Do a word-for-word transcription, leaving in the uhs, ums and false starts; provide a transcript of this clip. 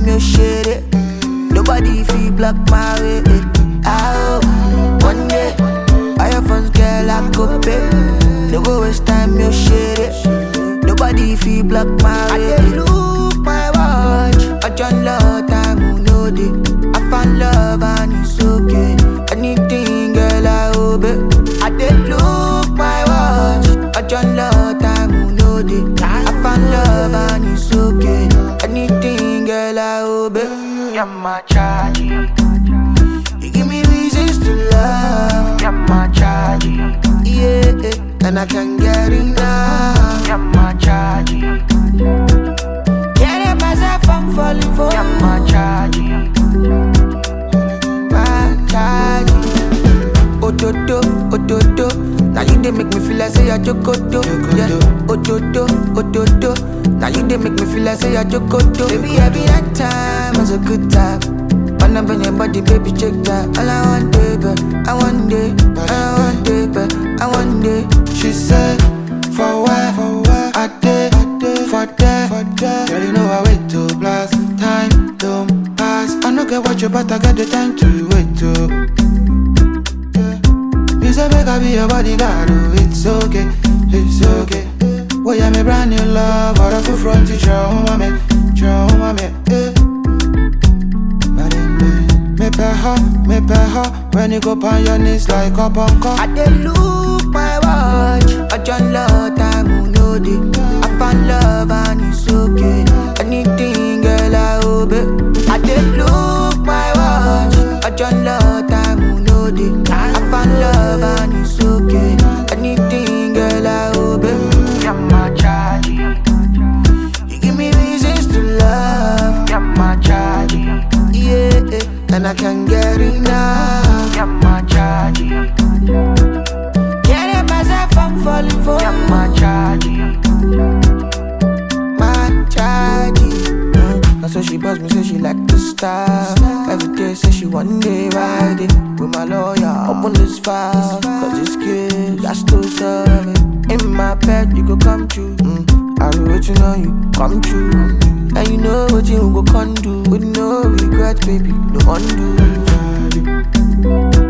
you share it. Nobody feel block my way. Oh, one day, all your friends girl I go pay. No go waste time, you share it. Nobody feel block my way. I look my watch, I John love time who know it. I found love and it's okay. Anything girl I obey. I did look my watch, I John love time who know it. I found love and it's okay. Anything girl I obey. You're my charge. You give me reasons to love. You're my charge. Yeah, and I can't get enough. You're my charge. Can't help myself, I'm falling for you. You're my charge. My charge. Ododo, ododo. Now you they make me feel like say I jokodo. Yeah, ododo, ododo. Now you they make me feel like say I jokodo. Baby, every night time was a good time. When I'm on your body, baby, check that. All I want, baby, I want it, I want it, baby, I want it. She said, for where, for where, I did, for there, for there. Girl, you know I wait to blast, time don't pass. I don't get what you, but I got the time to wait to. Yeah. You say make I be your bodyguard, oh, it's okay, it's okay. Well, yeah, me brand new love, or a full front teacher, oh, mommy, oh, mommy, yeah. Me pay her, me pay her. When you go on your knees like up on cup. I did look my watch, I John love time who know it. I found love and it's okay. Anything girl I obey. I did look my watch, I John love time who know it. I found love and it's okay. Anything girl I obey. You're my charge. You give me reasons to love. You're my charge. Yeah, and I can't get enough. You're my charge. Can't help myself, I'm falling for you. You're my charge. My charge. Mm. That's why she buzzed me, say she like the style. Every day say she one day ride it with my lawyer. Open this file, cause this kid got to serve it. In my bed, you go come true. Mm. I be waiting on you, come true. And you know what you go can do. With no regret, baby, no undo.